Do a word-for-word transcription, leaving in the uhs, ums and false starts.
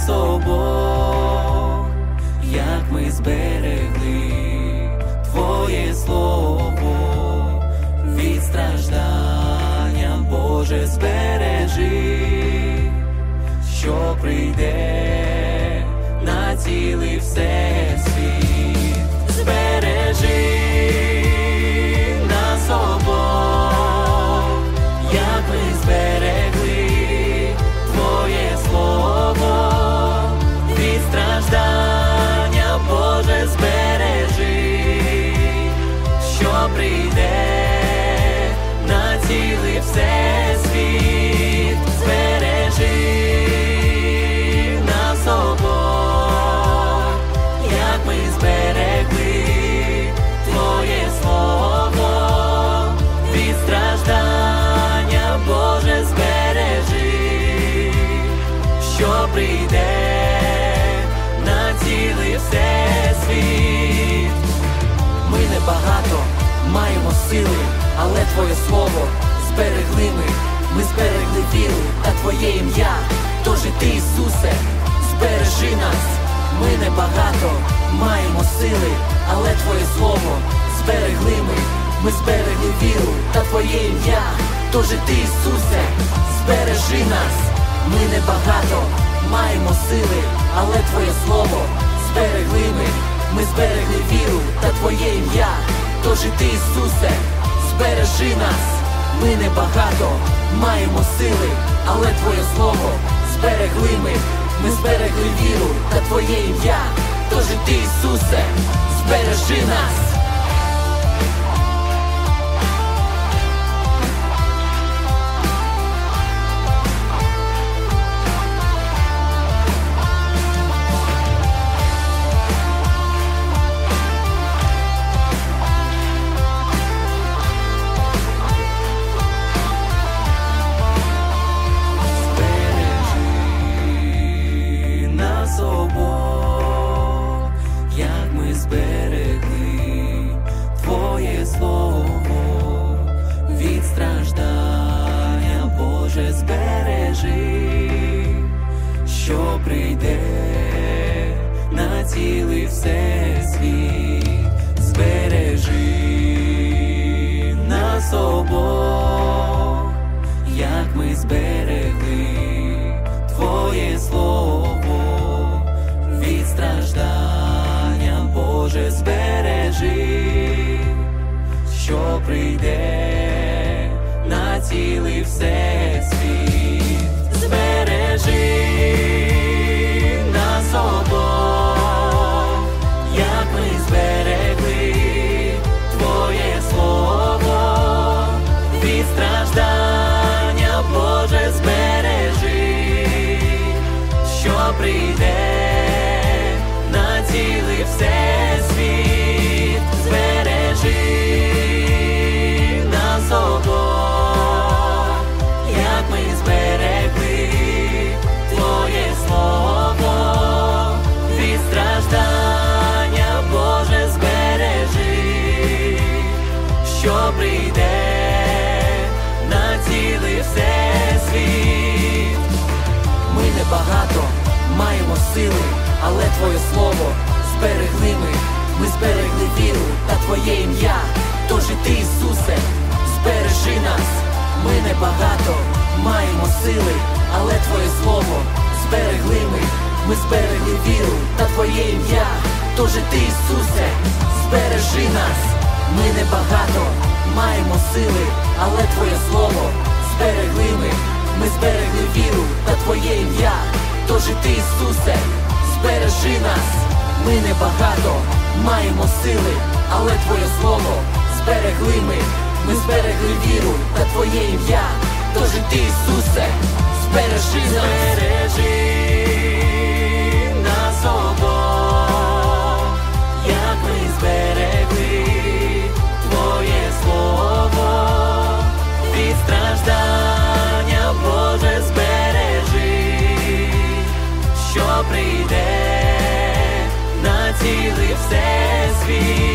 обох, як ми зберегли Твоє слово від страждання, Боже, збережи, що прийде на цілий всесвіт. Збережи нас обох, як ми зберегли Твоє слово від страждання, Боже, збережи, що прийде на цілий всесвіт. Збережи нас обох, як ми зберегли Твоє слово від страждання, Боже, збережи, що прийде на цілий всесвіт. Ми небагато маємо сили, але Твоє слово зберегли ми. Ми зберегли віру та Твоє ім'я. Тож і Ти, Ісусе, збережи нас. Ми небагато маємо сили, але Твоє слово зберегли ми. Ми зберегли віру та Твоє ім'я. Тож і Ти, Ісусе, збережи нас. Ми небагато маємо сили, але Твоє слово зберегли ми. Ми зберегли віру та Твоє ім'я. Тож і Ти, Ісусе, збережи нас. Ми небагато маємо сили, але Твоє слово зберегли ми. Ми зберегли віру та Твоє ім'я. Тож і Ти, Ісусе, збережи нас. Зберегли Твоє слово від страждання, Боже, збережи, що прийде на цілий всесвіт. Збережи нас обох, як ми зберегли Твоє слово від страждання, Боже, збережи, що прийде на цілий всесвіт. Збережи нас обох, як ми зберегли Твоє слово від страждання, Боже, збережи, що прийде на цілий всесвіт. Збережи нас обох, як ми зберегли Твоє слово від страждання, Боже, збережи, що прийде на цілий всесвіт. Ми небагато маємо сили, але Твоє слово зберегли ми. Ми зберегли віру та Твоє ім'я. Тож і Ти, Ісусе, збережи нас. Ми небагато маємо сили, але Твоє слово зберегли ми. Ми зберегли віру та Твоє ім'я. Тож і Ти, Ісусе, збережи нас. Ми небагато маємо сили, але Твоє слово зберегли ми. Ми зберегли віру та Твоє ім'я. Тож і Ти, Ісусе, збережи нас. Ми небагато маємо сили, але Твоє слово зберегли ми. Ми зберегли віру та Твоє ім'я. Тож і Ти, Ісусе, збережи нас. Збережи нас обох, як ми зберегли Твоє слово від страждання, Боже, збережи, що прийде на цілий всесвіт.